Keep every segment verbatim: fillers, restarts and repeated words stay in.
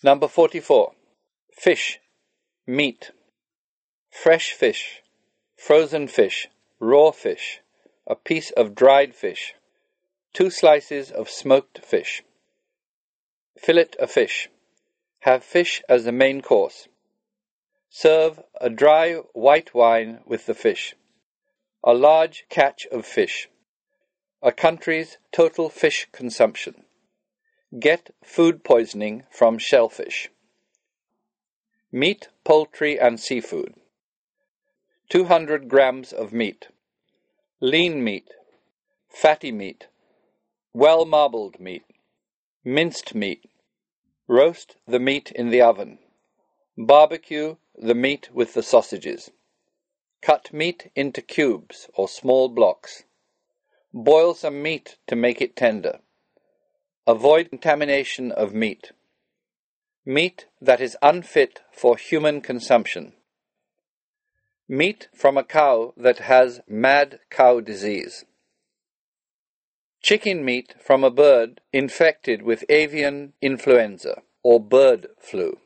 Number forty-four. Fish, meat. Fresh fish, frozen fish, raw fish, a piece of dried fish, two slices of smoked fish. Fillet a fish. Have fish as the main course. Serve a dry white wine with the fish. A large catch of fish. A country's total fish consumption. Get food poisoning from shellfish. Meat, poultry and seafood. two hundred grams of meat. Lean meat. Fatty meat. Well-marbled meat. Minced meat. Roast the meat in the oven. Barbecue the meat with the sausages. Cut meat into cubes or small blocks. Boil some meat to make it tender. Avoid contamination of meat. Meat that is unfit for human consumption. Meat from a cow that has mad cow disease. Chicken meat from a bird infected with avian influenza or bird flu.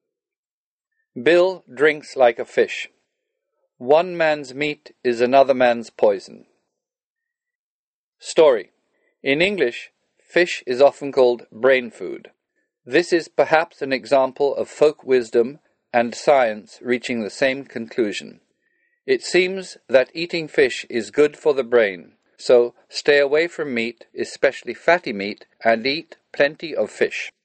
Bill drinks like a fish. One man's meat is another man's poison. Story. In English, fish is often called brain food. This is perhaps an example of folk wisdom and science reaching the same conclusion. It seems that eating fish is good for the brain, so stay away from meat, especially fatty meat, and eat plenty of fish.